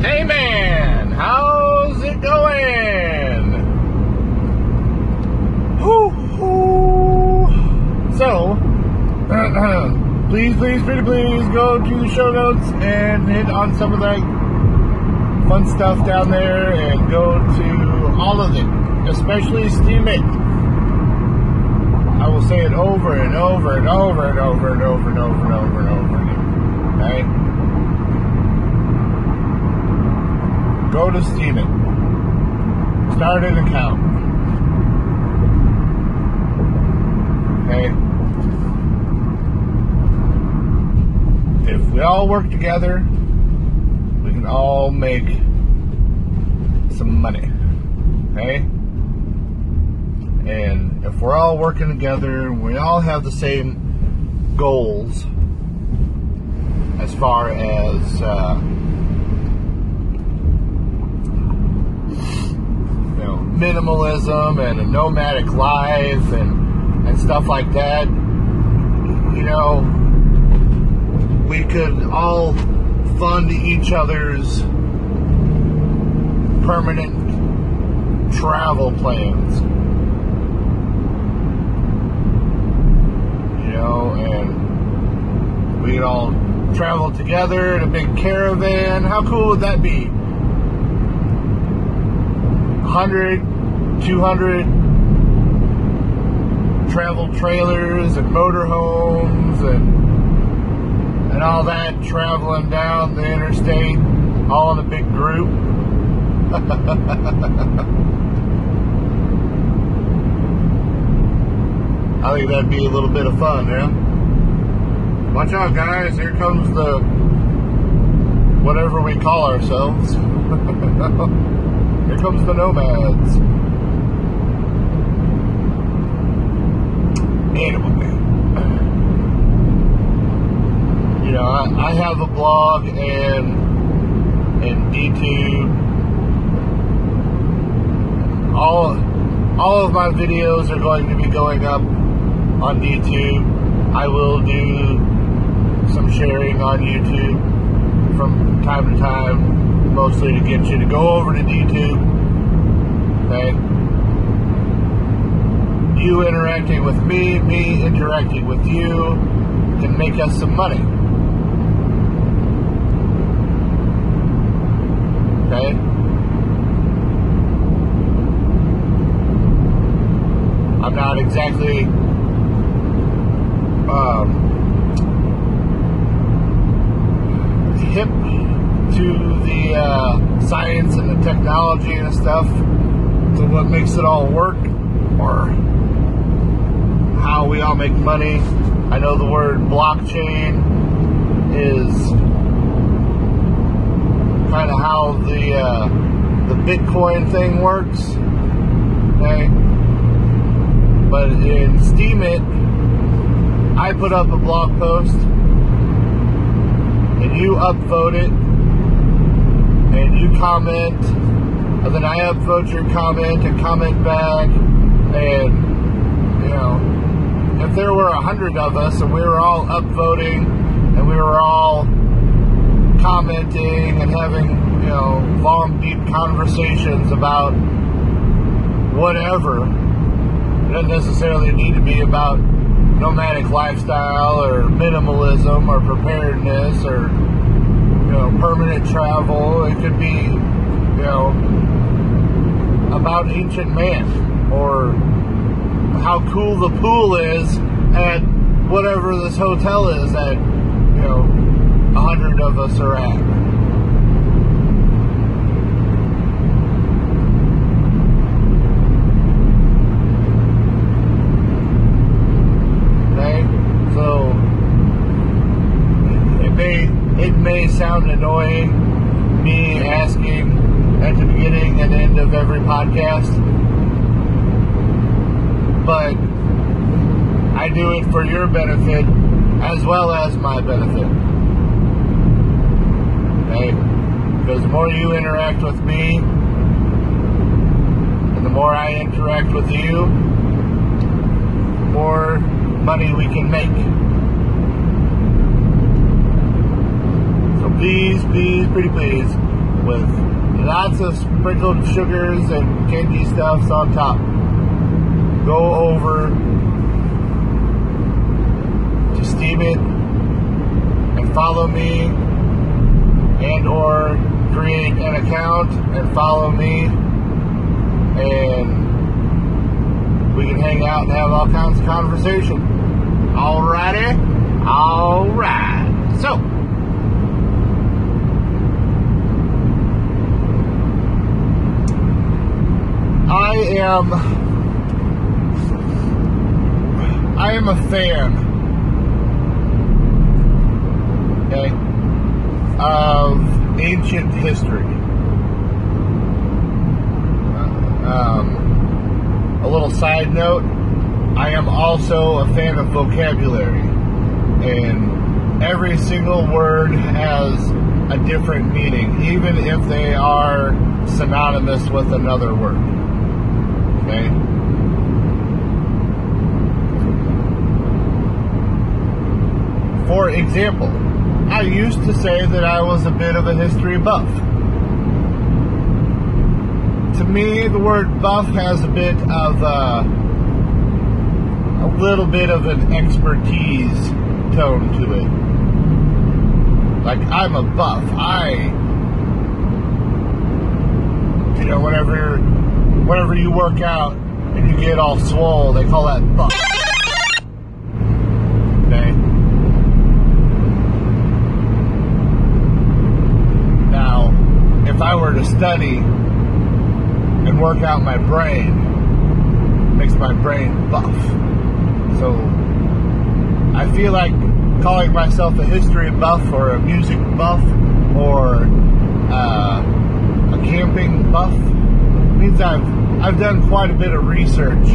Hey man, how's it going? So, please go to the show notes and hit on some of that fun stuff down there and go to all of it, especially Steam It. I will say it over and over and over and over and over and over and over and over again. Okay? Go to Steam It. Start an account. Okay? If we all work together, we can all make some money. Okay? And if we're all working together, we all have the same goals as far as minimalism and a nomadic life and stuff like that, we could all fund each other's permanent travel plans. And we could all travel together in a big caravan. How cool would that be? 100, 200 travel trailers and motorhomes and all that traveling down the interstate, all in a big group. I think that'd be a little bit of fun, yeah? Watch out, guys. Here comes the whatever we call ourselves. Here comes the nomads. Anyway. I have a blog and DTube. All of my videos are going to be going up on DTube. I will do some sharing on YouTube from time to time, mostly to get you to go over to DTube. Okay? You interacting with me interacting with you can make us some money. Okay? I'm not exactly hip to the science and the technology and stuff, to what makes it all work or how we all make money. I know the word blockchain is kind of how the Bitcoin thing works. Okay? But in Steam It, I put up a blog post and you upvote it and you comment, and then I upvote your comment and comment back, and if there were 100 of us and we were all upvoting and we were all commenting and having long deep conversations about whatever, it doesn't necessarily need to be about nomadic lifestyle or minimalism or preparedness or permanent travel. It could be about ancient man or how cool the pool is at whatever this hotel is that 100 of us are at. So it may sound annoying, me asking at the beginning and end of every podcast, but I do it for your benefit as well as my benefit. Okay? Because the more you interact with me and the more I interact with you, the more money we can make. So please, please, pretty please, with lots of sprinkled sugars and candy stuffs on top. Go over to Steemit and follow me, and or create an account and follow me, and we can hang out and have all kinds of conversation. Alrighty? Alright. So, I am a fan, okay, of ancient history. A little side note, I am also a fan of vocabulary, and every single word has a different meaning, even if they are synonymous with another word. Okay? For example, I used to say that I was a bit of a history buff. To me, the word buff has a little bit of an expertise tone to it. Like, I'm a buff. Whenever you work out and you get all swole, they call that buff. Okay? Now, if I were to study and work out my brain, it makes my brain buff. So, I feel like calling myself a history buff or a music buff or a camping buff means I've done quite a bit of research.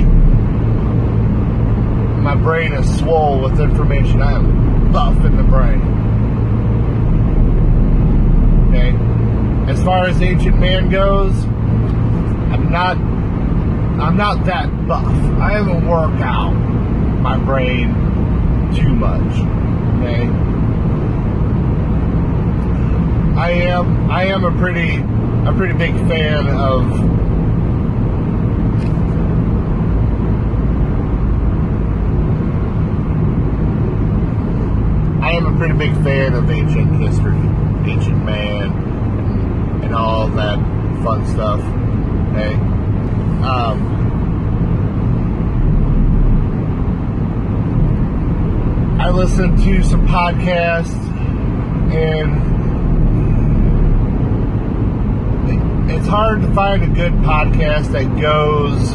My brain is swole with information. I am buff in the brain. Okay? As far as Ancient Man goes, I'm not that buff. I haven't worked out my brain too much. Okay? I am a pretty big fan of ancient history, ancient man, and all that fun stuff. Okay? I listen to some podcasts, and it's hard to find a good podcast that goes,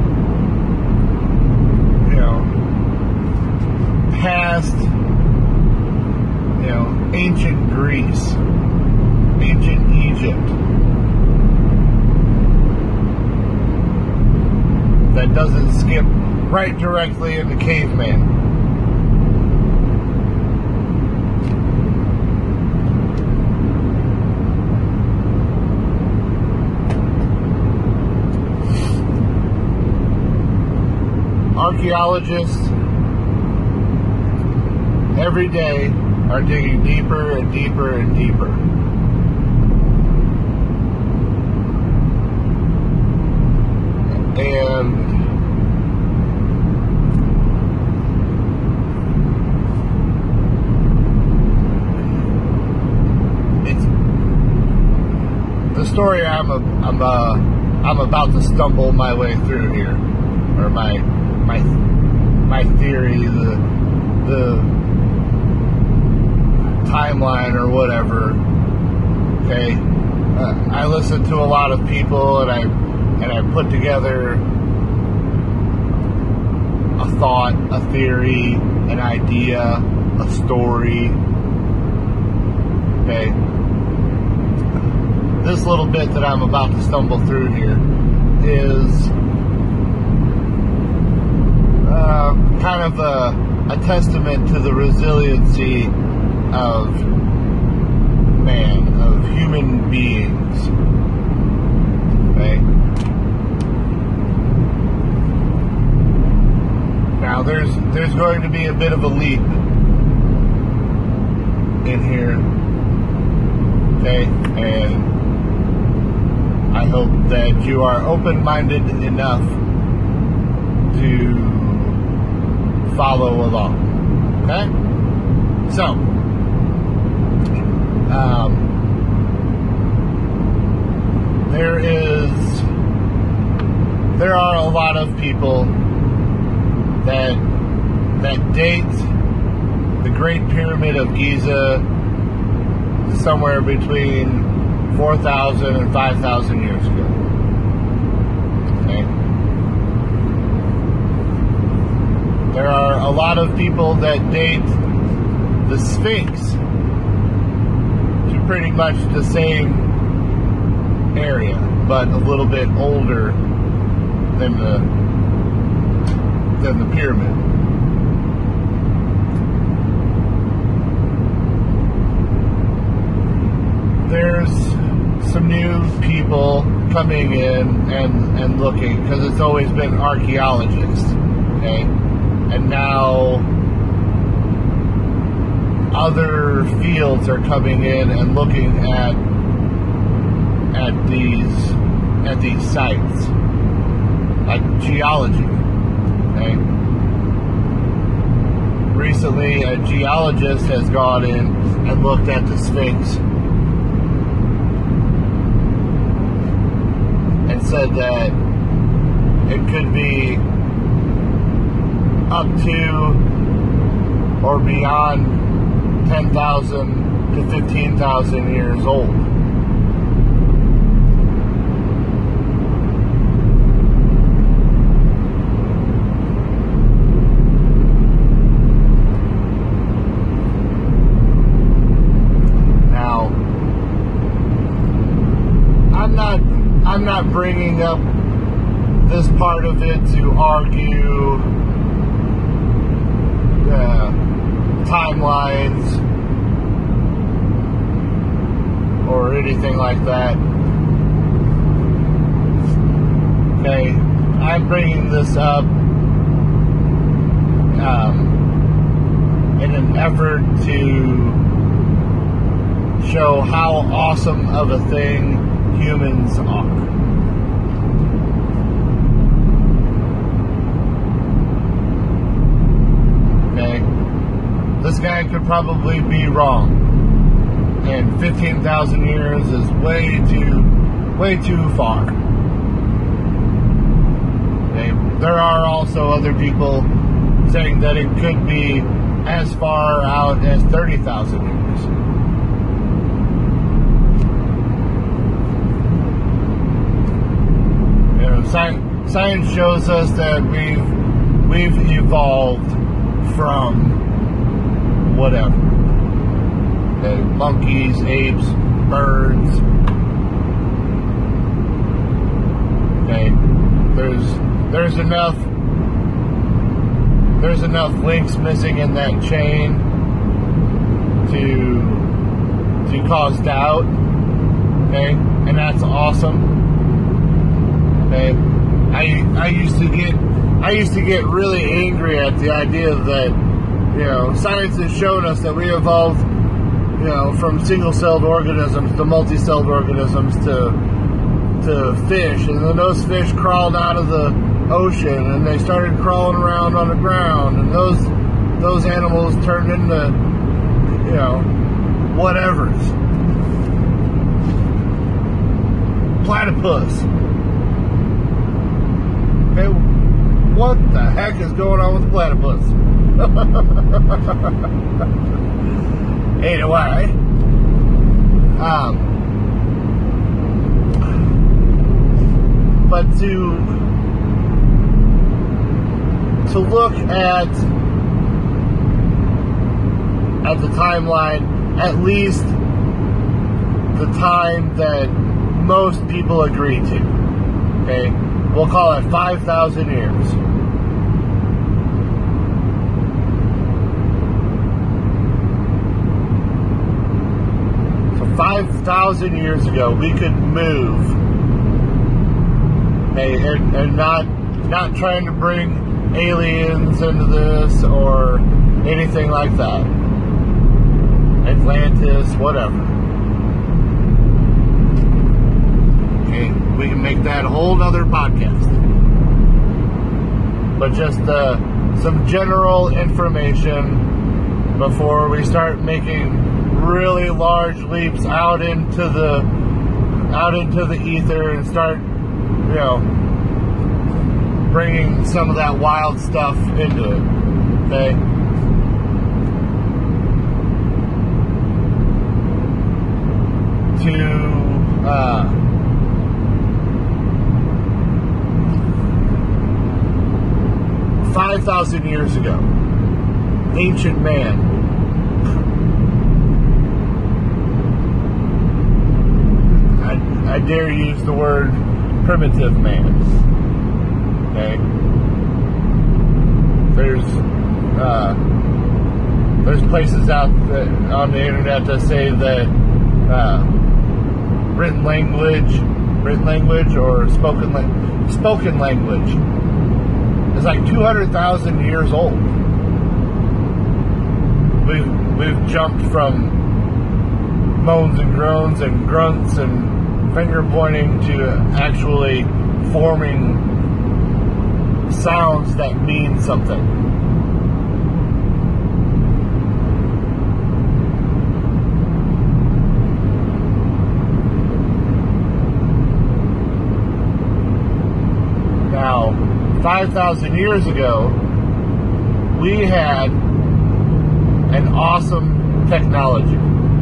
past, ancient Greece, ancient Egypt, that doesn't skip right directly into caveman. Archaeologists every day are digging deeper and deeper and deeper. And it's the story I'm about to stumble my way through here, or my theory, the timeline or whatever. Okay, I listen to a lot of people, and I put together a thought, a theory, an idea, a story. Okay, this little bit that I'm about to stumble through here is kind of a testament to the resiliency of man, of human beings. Okay? Now there's going to be a bit of a leap in here. Okay? And I hope that you are open-minded enough to follow along. Okay? So, there are a lot of people that date the Great Pyramid of Giza somewhere between 4,000 and 5,000 years ago. Okay? There are a lot of people that date the Sphinx to pretty much the same area, but a little bit older than the pyramid. There's some new people coming in and looking, because it's always been archaeologists, okay? And now other fields are coming in and looking at these sites, like geology, okay? Recently, a geologist has gone in and looked at the Sphinx and said that it could be up to or beyond 10,000 to 15,000 years old. Now, I'm not bringing up this part of it to argue timelines or anything like that. Okay, I'm bringing this up in an effort to show how awesome of a thing humans are. Okay, this guy could probably be wrong, and 15,000 years is way too far. Okay, there are also other people saying that it could be as far out as 30,000 years. You know, science shows us that we've evolved from whatever. Okay, monkeys, apes, birds. Okay, there's enough links missing in that chain to cause doubt. Okay, and that's awesome. Okay, I used to get really angry at the idea that, you know, science has shown us that we evolved, you know, from single-celled organisms to multi-celled organisms to fish, and then those fish crawled out of the ocean and they started crawling around on the ground, and those animals turned into, you know, whatevers. Platypus. Okay, what the heck is going on with the platypus? Anyway, but to look at the timeline, at least the time that most people agree to, okay, we'll call it 5,000 years. So 5,000 years ago, we could move, okay, and not trying to bring aliens into this or anything like that. Atlantis, whatever. Okay, that whole other podcast. But just some general information before we start making really large leaps out into the ether and start, bringing some of that wild stuff into it. Okay. 5,000 years ago, ancient man I dare use the word primitive man. Okay. There's places out on the internet that say that written language or spoken language is like 200,000 years old. We've jumped from moans and groans and grunts and finger pointing to actually forming sounds that mean something. Now, 5,000 years ago, we had an awesome technology.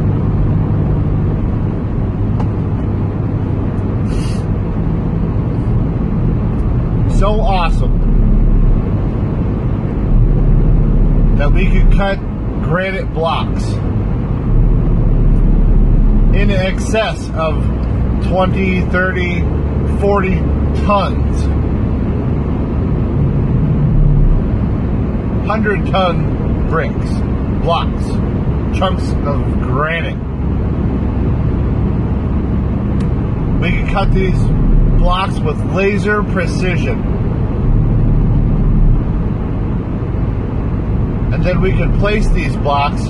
So awesome that we could cut granite blocks in excess of 20, 30, 40 tons. 100-ton bricks, blocks, chunks of granite. We could cut these blocks with laser precision. And then we could place these blocks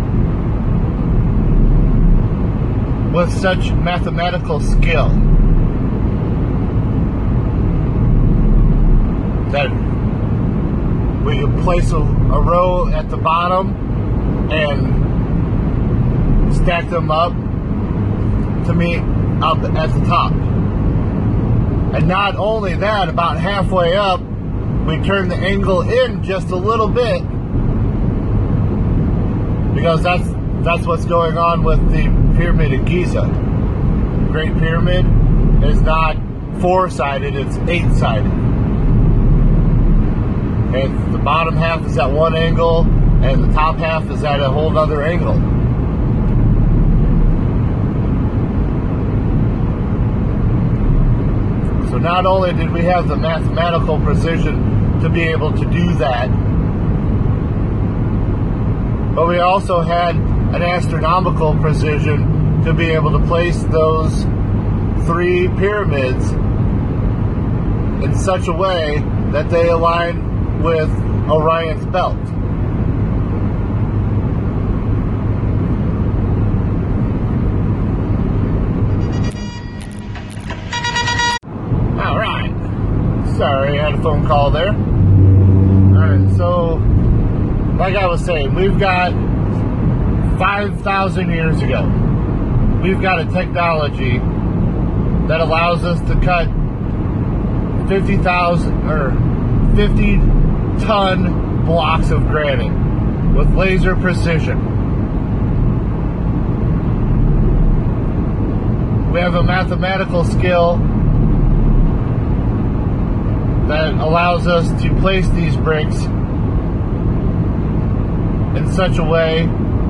with such mathematical skill that we could place a row at the bottom and stack them up to meet up at the top. And not only that, about halfway up, we turn the angle in just a little bit, because that's what's going on with the Pyramid of Giza. Great Pyramid is not 4-sided, it's 8-sided. And the bottom half is at one angle, and the top half is at a whole other angle. So not only did we have the mathematical precision to be able to do that, but we also had an astronomical precision to be able to place those 3 pyramids in such a way that they align with Orion's belt. Alright. Sorry, I had a phone call there. Alright, so like I was saying, we've got 5,000 years ago, we've got a technology that allows us to cut 50-ton blocks of granite with laser precision. We have a mathematical skill that allows us to place these bricks in such a way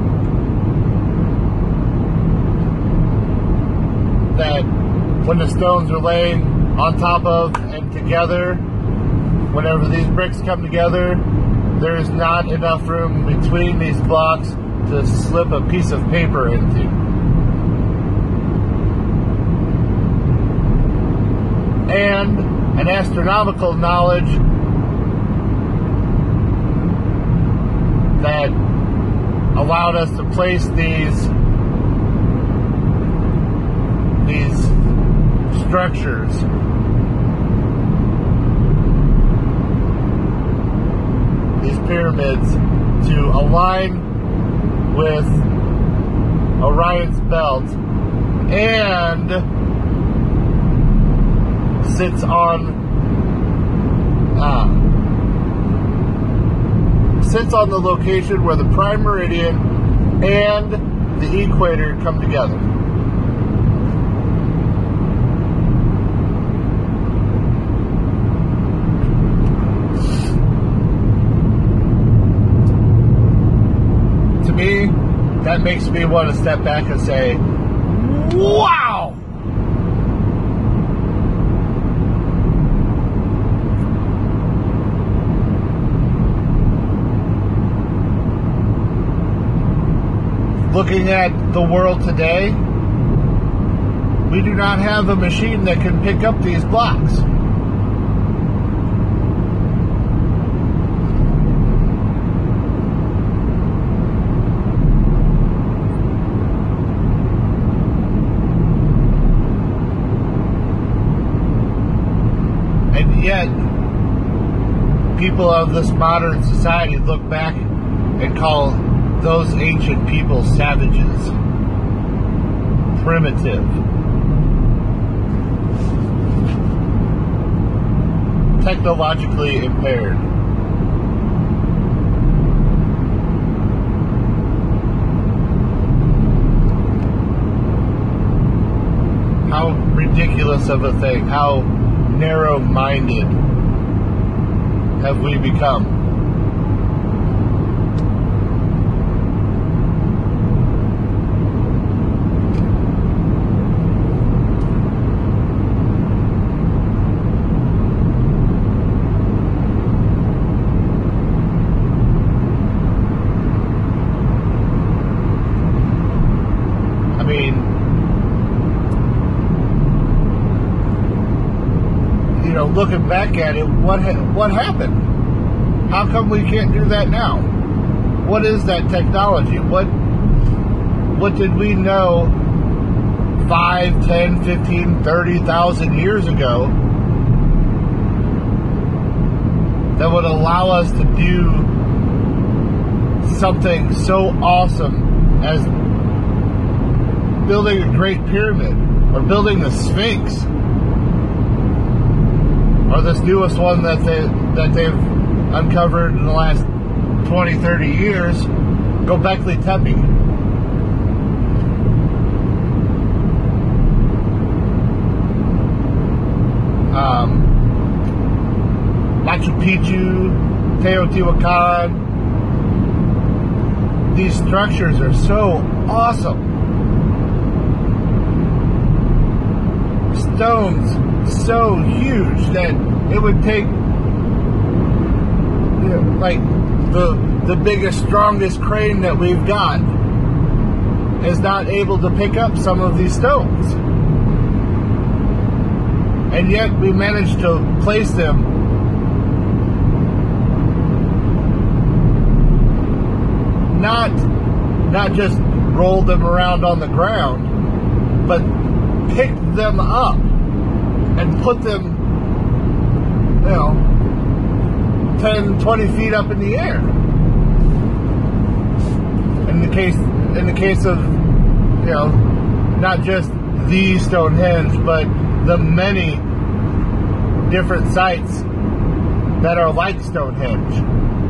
that when the stones are laid on top of and together, whenever these bricks come together, there is not enough room between these blocks to slip a piece of paper into. And an astronomical knowledge that allowed us to place these structures pyramids to align with Orion's belt, and sits on the location where the prime meridian and the equator come together. To me, that makes me want to step back and say, wow! Looking at the world today, we do not have a machine that can pick up these blocks. And yet, people of this modern society look back and call those ancient people savages, primitive, technologically impaired. How ridiculous of a thing, how narrow-minded have we become? Looking back at it, what happened? How come we can't do that now? What is that technology? What did we know 5, 10, 15, 30,000 years ago that would allow us to do something so awesome as building a Great Pyramid or building the Sphinx? Or this newest one that they've uncovered in the last 20, 30 years, Göbekli Tepe. Machu Picchu, Teotihuacan. These structures are so awesome. Stones so huge that it would take, like the biggest, strongest crane that we've got is not able to pick up some of these stones. And yet we managed to place them not just roll them around on the ground, but pick them up and put them, 10, 20 feet up in the air. In the case of, not just the Stonehenge, but the many different sites that are like Stonehenge.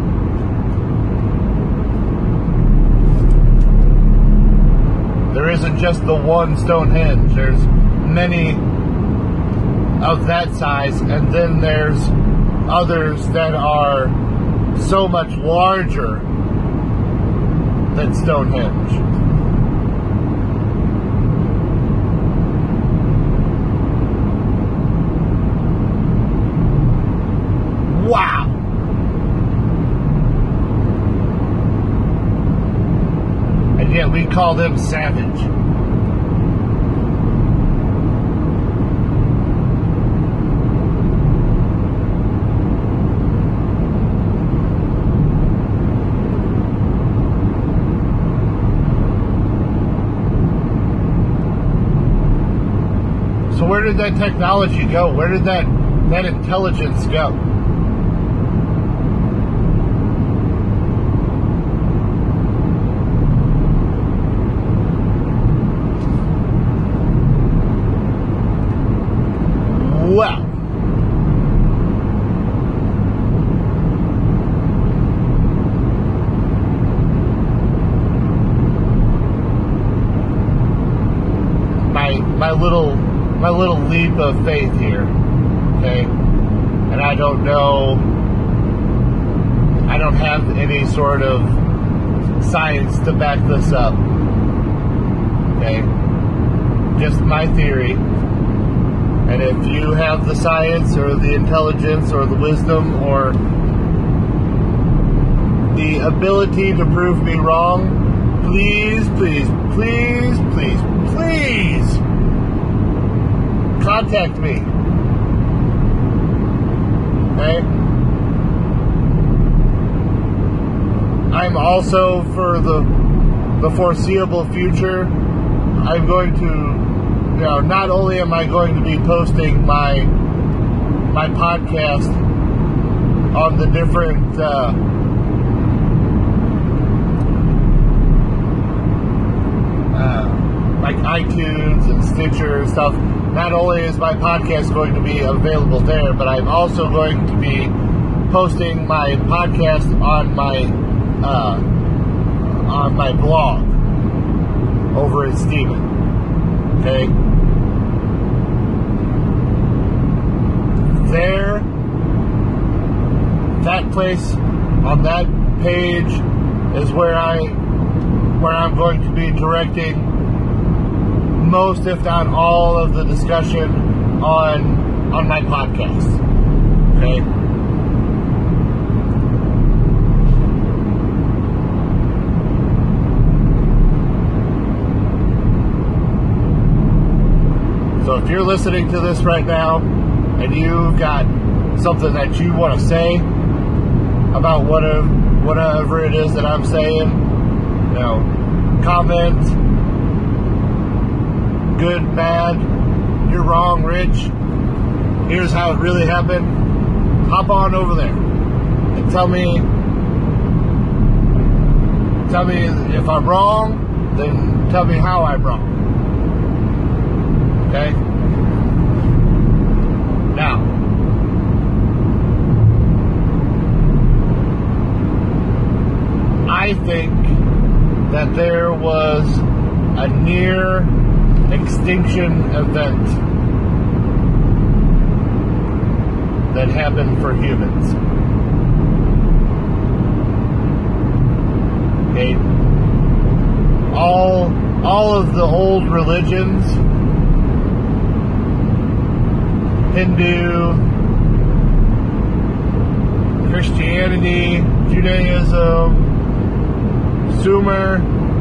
There isn't just the one Stonehenge. There's many of that size, and then there's others that are so much larger than Stonehenge. Wow! And yet we call them savage. So where did that technology go? Where did that intelligence go? Well, my little leap of faith here, okay? And I don't know, I don't have any sort of science to back this up, okay? Just my theory. And if you have the science or the intelligence or the wisdom or the ability to prove me wrong, please, please, please, please, please contact me. Okay? I'm also, for the foreseeable future, I'm going to, not only am I going to be posting my podcast on the different like iTunes and Stitcher and stuff. Not only is my podcast going to be available there, but I'm also going to be posting my podcast on my blog over at Steven. Okay? There, that place on that page is where I'm going to be directing most, if not all, of the discussion on my podcast. Okay? So if you're listening to this right now and you've got something that you want to say about whatever it is that I'm saying, comment. Good, bad, you're wrong, Rich, here's how it really happened. Hop on over there and tell me if I'm wrong, then tell me how I'm wrong. Okay? Now, I think that there was a near extinction event that happened for humans. Okay? All of the old religions, Hindu, Christianity, Judaism, Sumer,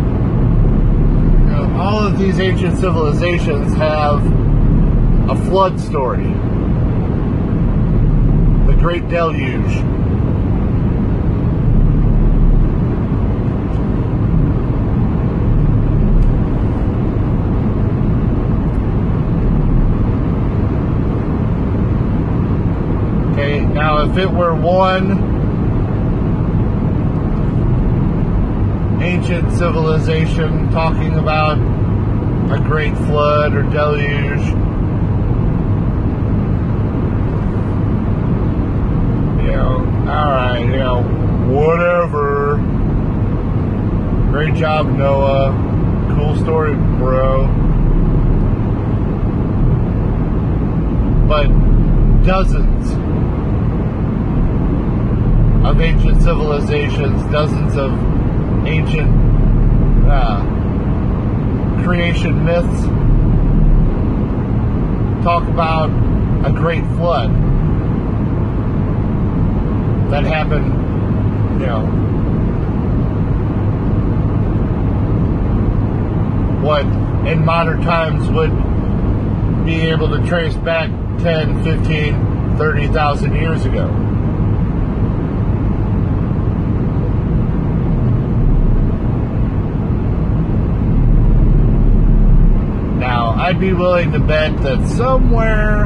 all of these ancient civilizations have a flood story. The Great Deluge. Okay, now if it were one ancient civilization talking about a great flood or deluge, alright, whatever. Great job, Noah. Cool story, bro. But dozens of ancient civilizations, dozens of ancient creation myths talk about a great flood that happened, what in modern times would be able to trace back 10, 15, 30,000 years ago. I'd be willing to bet that somewhere.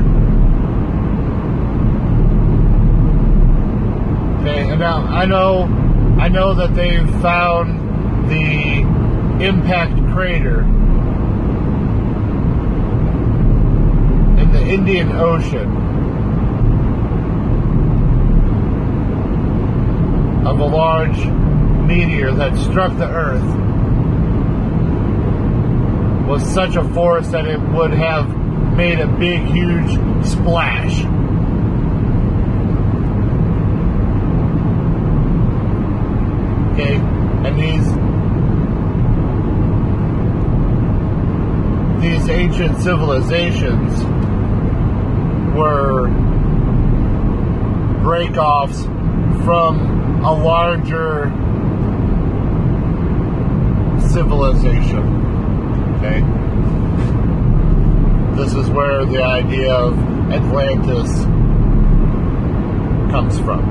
Okay, now I know that they've found the impact crater in the Indian Ocean of a large meteor that struck the Earth was such a force that it would have made a big, huge splash. Okay, and these ancient civilizations were breakoffs from a larger civilization. Okay, this is where the idea of Atlantis comes from.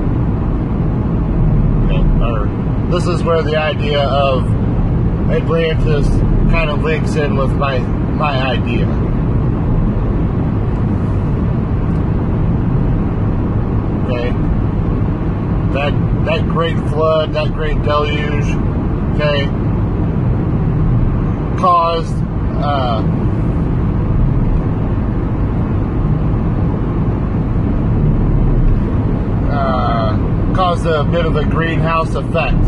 Okay, or this is where the idea of Atlantis kind of links in with my idea. Okay, that great flood, that great deluge, okay, caused a bit of a greenhouse effect.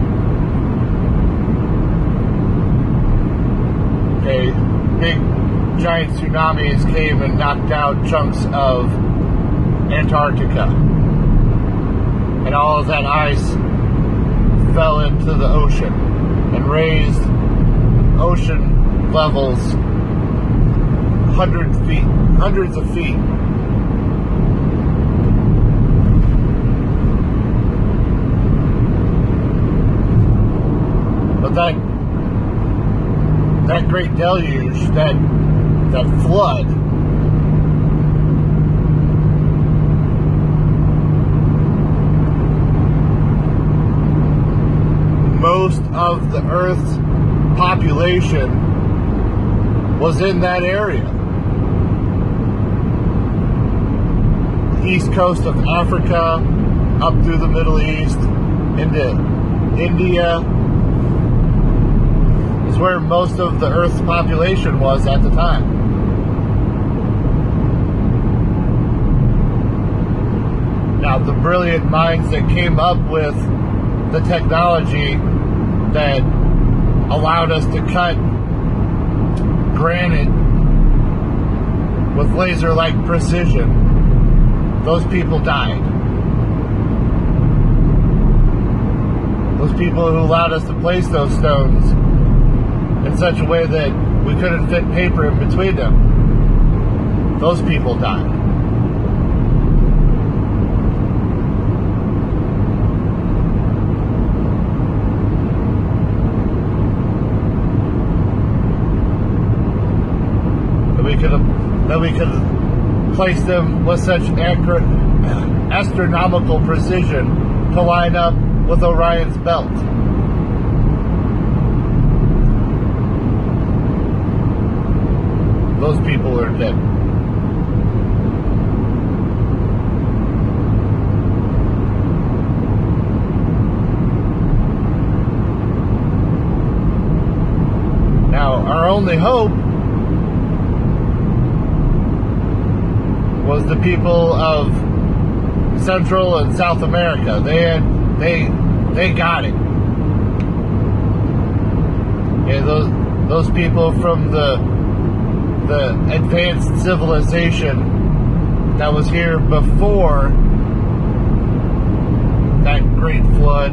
Okay, big giant tsunamis came and knocked out chunks of Antarctica, and all of that ice fell into the ocean and raised ocean levels hundreds of feet. But that great deluge, that flood, most of the Earth's population was in that area. The east coast of Africa, up through the Middle East, into India, is where most of the Earth's population was at the time. Now, the brilliant minds that came up with the technology that allowed us to cut granite with laser-like precision, those people died. Those people who allowed us to place those stones in such a way that we couldn't fit paper in between them, those people died. That we could place them with such accurate, astronomical precision to line up with Orion's belt. Those people are dead. Now, our only hope was the people of Central and South America. They got it. Yeah, those people from the advanced civilization that was here before that great flood.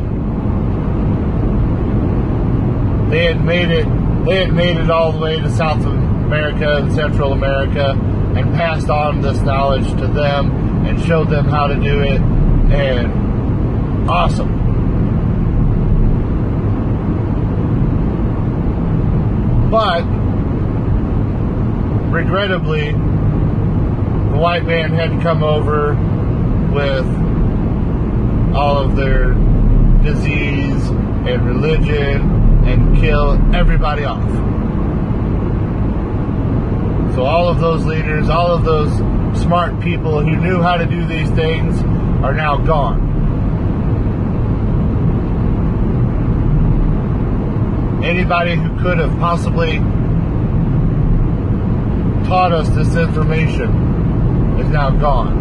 They had made it all the way to South America and Central America, and passed on this knowledge to them and showed them how to do it, and awesome. But regrettably, the white man had come over with all of their disease and religion and kill everybody off. So all of those leaders, all of those smart people who knew how to do these things are now gone. Anybody who could have possibly taught us this information is now gone.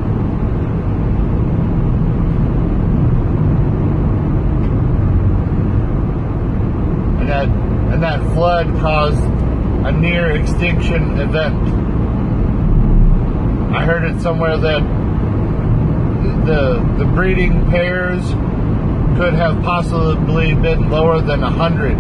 And that flood caused a near extinction event. I heard it somewhere that the breeding pairs could have possibly been lower than 100.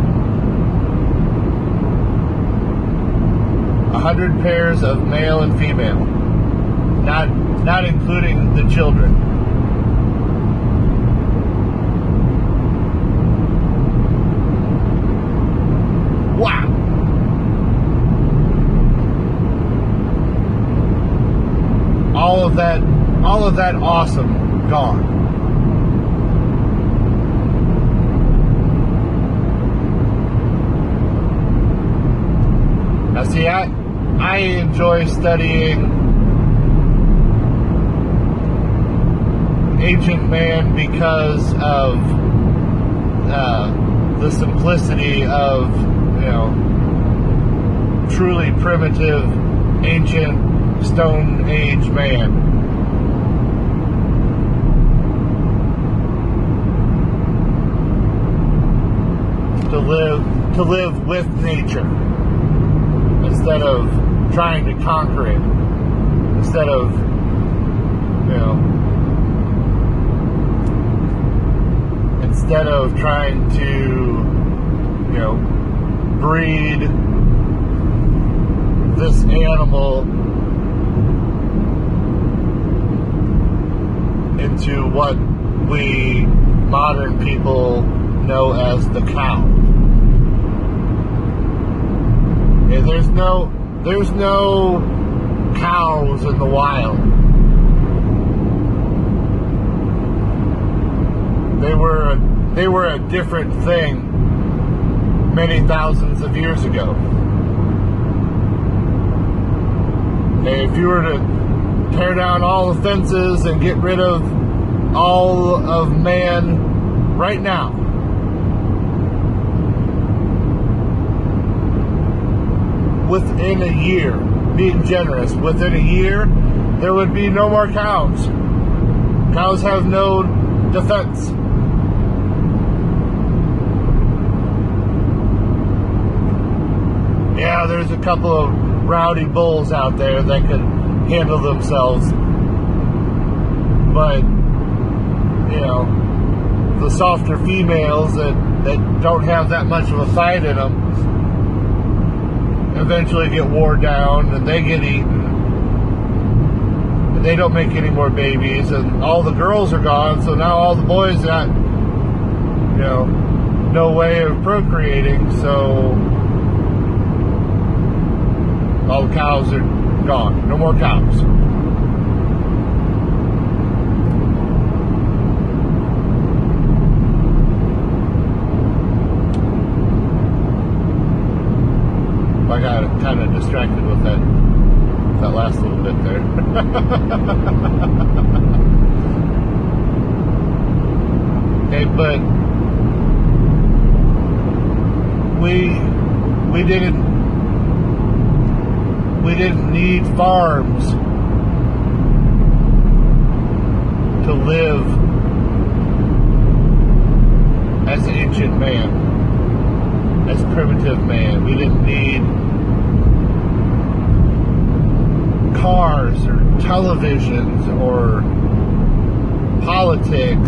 100 pairs of male and female, not including the children. Wow! All of that awesome gone. Now see, I enjoy studying ancient man because of the simplicity of, truly primitive, ancient, Stone Age man. To live with nature instead of trying to conquer it, instead of trying to breed this animal into what we modern people know as the cow. Okay, there's no cows in the wild. They were a different thing many thousands of years ago. Okay, if you were to tear down all the fences and get rid of all of man right now, within a year, being generous, within a year, there would be no more cows. Cows have no defense. Yeah, there's a couple of rowdy bulls out there that could handle themselves. But, the softer females that don't have that much of a fight in them eventually get wore down and they get eaten. And they don't make any more babies, and all the girls are gone, so now all the boys got, no way of procreating, so all the cows are gone. No more cows. I got kind of distracted with that last little bit there. Okay, but we didn't need farms to live as ancient man, as primitive man. We didn't need cars or televisions or politics,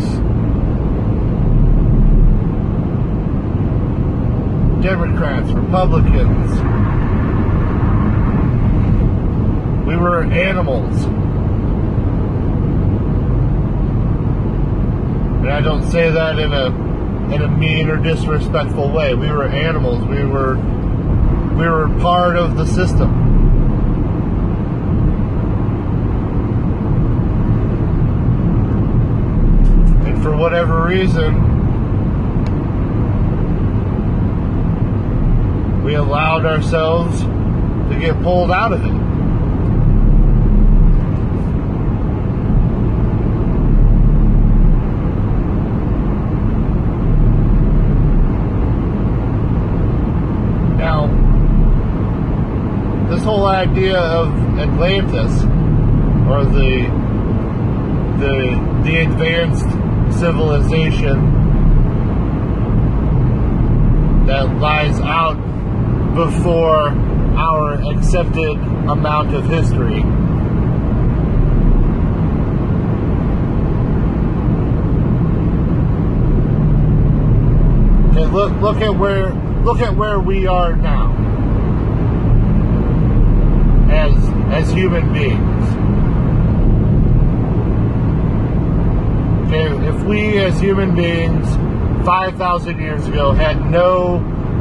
Democrats, Republicans. We were animals. And I don't say that in a mean or disrespectful way. We were animals. We were part of the system. And for whatever reason, we allowed ourselves to get pulled out of it. This whole idea of Atlantis or the advanced civilization that lies out before our accepted amount of history. Okay, look at where we are now as human beings. Okay, if we as human beings 5,000 years ago had no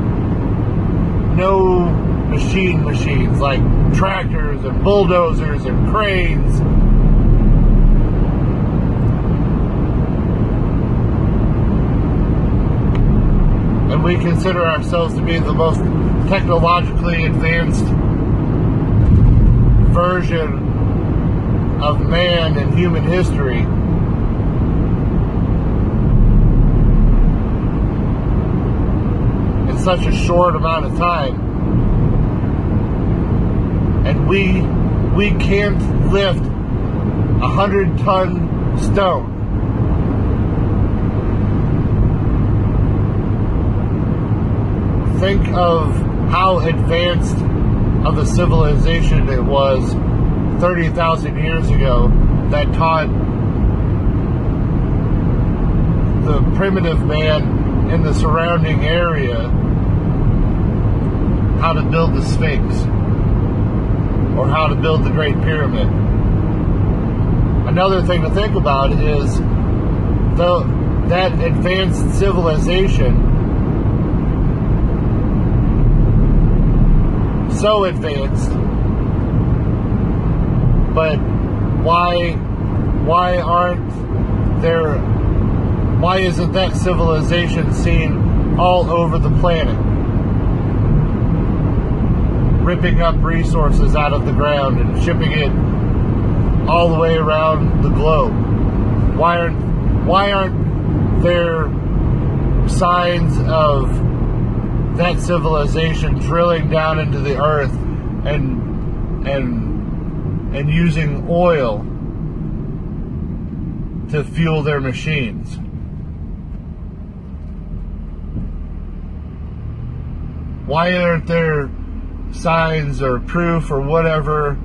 machines like tractors and bulldozers and cranes, and we consider ourselves to be the most technologically advanced version of man in human history, in such a short amount of time, and we can't lift 100-ton stone. Think of how advanced of a civilization it was 30,000 years ago that taught the primitive man in the surrounding area how to build the Sphinx or how to build the Great Pyramid. Another thing to think about is that advanced civilization, so advanced, but why isn't that civilization seen all over the planet, ripping up resources out of the ground and shipping it all the way around the globe? Why aren't there signs of that civilization drilling down into the earth and using oil to fuel their machines? Why aren't there signs or proof or whatever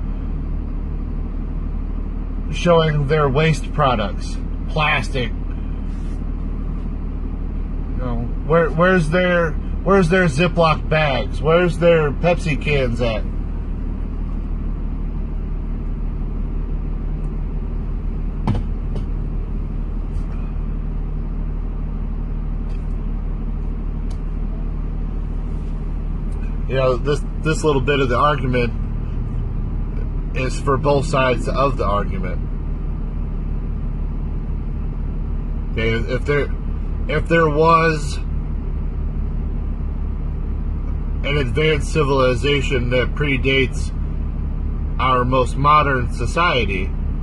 showing their waste products, plastic? Where's their Ziploc bags? Where's their Pepsi cans at? This little bit of the argument is for both sides of the argument. Okay, if there was an advanced civilization that predates our most modern society,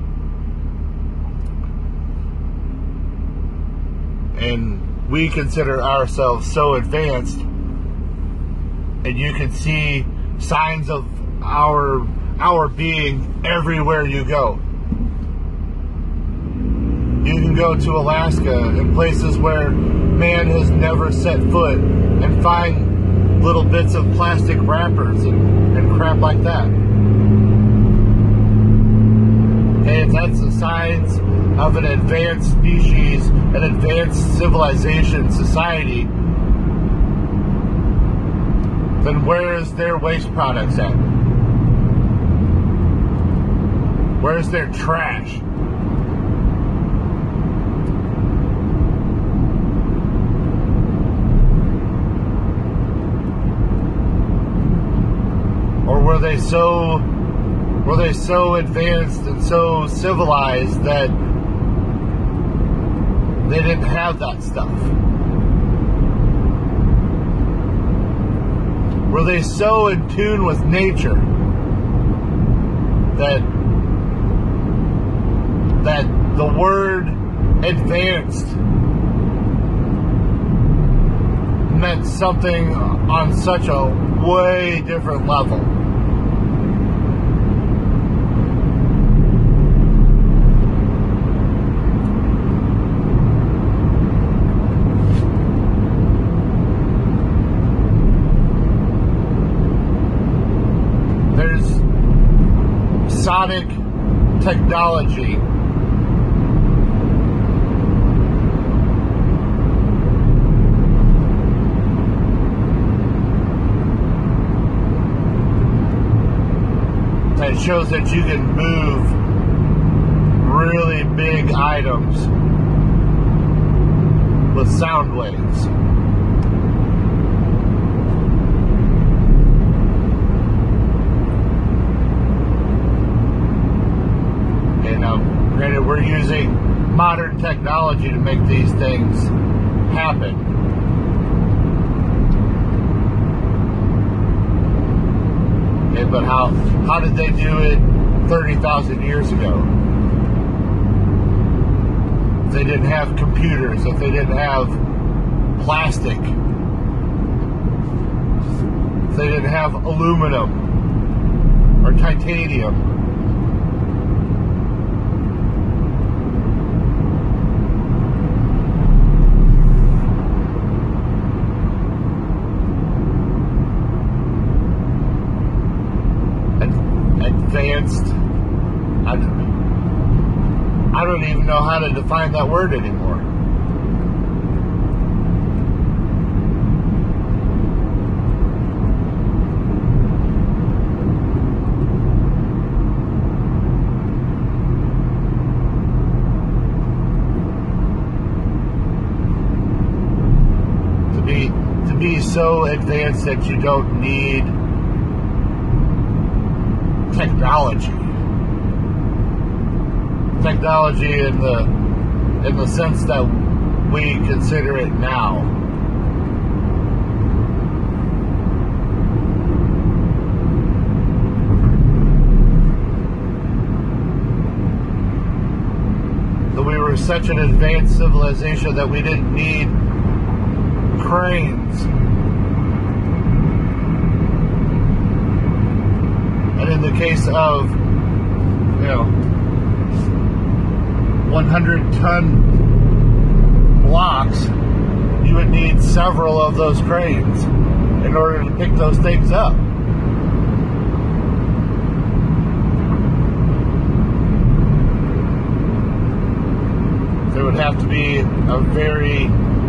and we consider ourselves so advanced, and you can see signs of our being everywhere you go. You can go to Alaska and places where man has never set foot and find little bits of plastic wrappers and crap like that. Okay, if that's the signs of an advanced species, an advanced civilization, society, then where is their waste products at? Where's their trash? Or were they so advanced and so civilized that they didn't have that stuff? Were they so in tune with nature that the word advanced meant something on such a way different level? Masonic technology. It shows that you can move really big items with sound waves. And granted, we're using modern technology to make these things happen. Okay, but how did they do it 30,000 years ago? If they didn't have computers, if they didn't have plastic, if they didn't have aluminum or titanium. Advanced. I don't even know how to define that word anymore. To be so advanced that you don't need technology in the sense that we consider it now. That we were such an advanced civilization that we didn't need cranes. And in the case of, 100-ton blocks, you would need several of those cranes in order to pick those things up. There would have to be a very,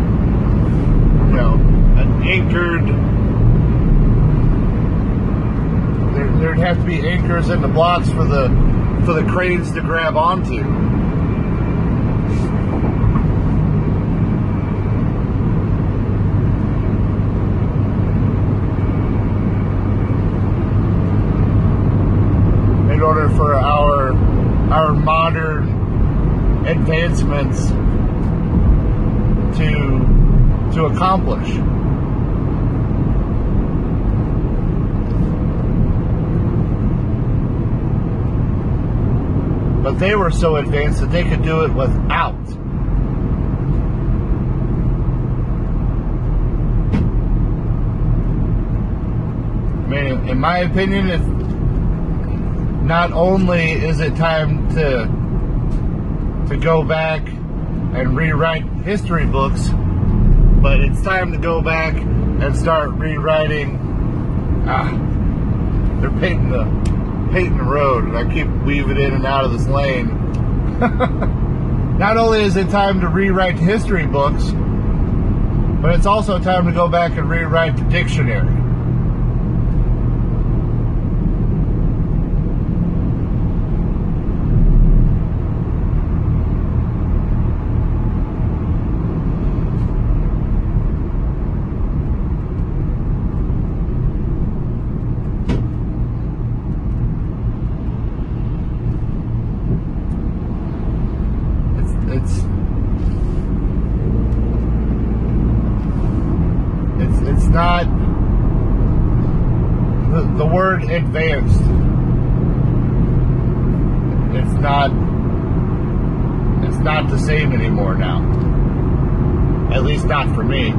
an anchored. There'd have to be anchors in the blocks for the cranes to grab onto. In order for our modern advancements to accomplish. But they were so advanced that they could do it without. I mean, in my opinion, if not only is it time to go back and rewrite history books, but it's time to go back and start rewriting. They're painting the road, and I keep weaving in and out of this lane. Not only is it time to rewrite history books, but it's also time to go back and rewrite the dictionary. It's not the word advanced. It's not the same anymore now. At least not for me.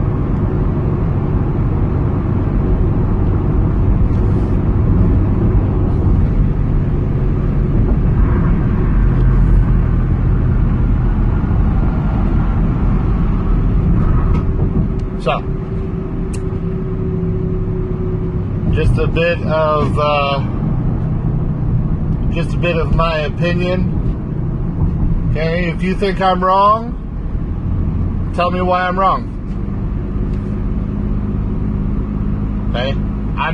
So, just a bit of just a bit of my opinion. Okay, if you think I'm wrong, tell me why I'm wrong. Okay, I'm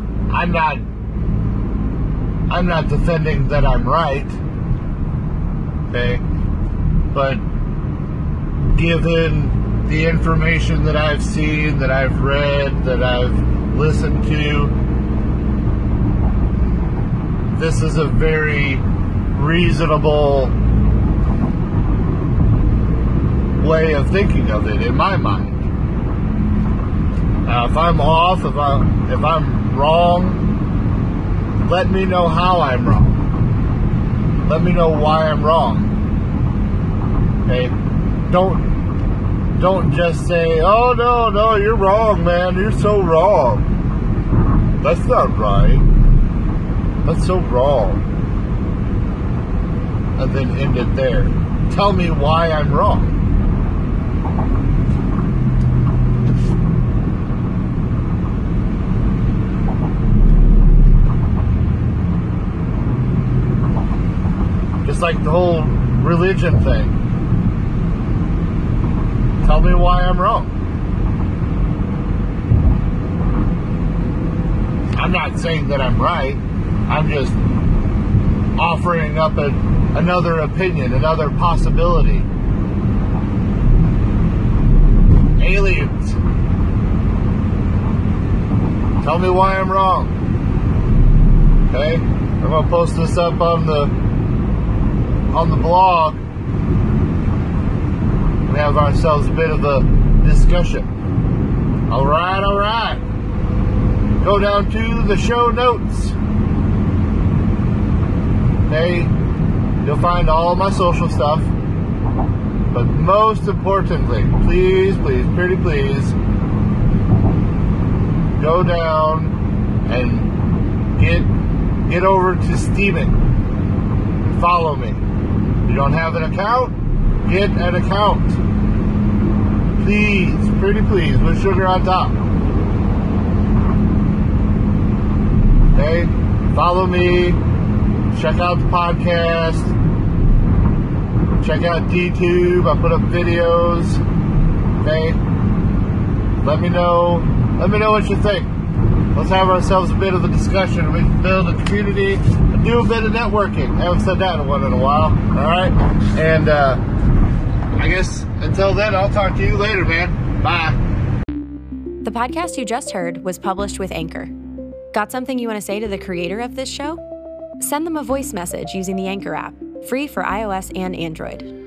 not defending that I'm right. Okay, but given the information that I've seen, that I've read, that I've listened to, this is a very reasonable way of thinking of it in my mind. If I'm off, if I'm wrong, let me know how I'm wrong. Let me know why I'm wrong. Okay? Don't just say, oh no, you're wrong, man. You're so wrong. That's not right. That's so wrong. And then end it there. Tell me why I'm wrong. Just like the whole religion thing. Tell me why I'm wrong. I'm not saying that I'm right. I'm just offering up another opinion, another possibility. Aliens. Tell me why I'm wrong. Okay? I'm going to post this up on the blog. We have ourselves a bit of a discussion. All right. Go down to the show notes. Okay, you'll find all my social stuff. But most importantly, please, pretty please, go down and get over to Steemit. Follow me. If you don't have an account, get an account. Please, pretty please, with sugar on top. Okay? Follow me. Check out the podcast. Check out DTube. I put up videos. Okay? Let me know what you think. Let's have ourselves a bit of a discussion. We can build a community and do a bit of networking. I haven't said that in a while. Alright? And I guess until then, I'll talk to you later, man. Bye. The podcast you just heard was published with Anchor. Got something you want to say to the creator of this show? Send them a voice message using the Anchor app, free for iOS and Android.